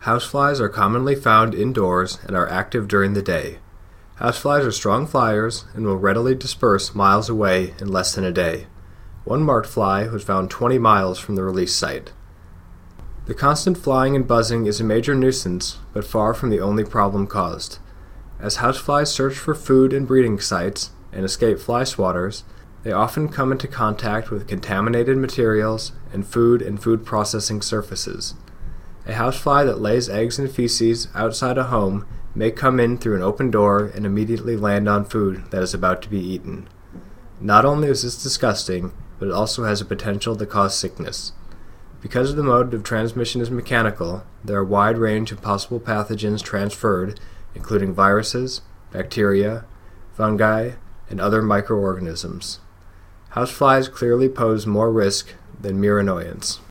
Houseflies are commonly found indoors and are active during the day. Houseflies are strong flyers and will readily disperse miles away in less than a day. One marked fly was found 20 miles from the release site. The constant flying and buzzing is a major nuisance, but far from the only problem caused. As houseflies search for food and breeding sites and escape fly swatters, they often come into contact with contaminated materials and food processing surfaces. A housefly that lays eggs and feces outside a home may come in through an open door and immediately land on food that is about to be eaten. Not only is this disgusting, but it also has a potential to cause sickness. Because the mode of transmission is mechanical, there are a wide range of possible pathogens transferred, including viruses, bacteria, fungi, and other microorganisms. Houseflies clearly pose more risk than mere annoyance.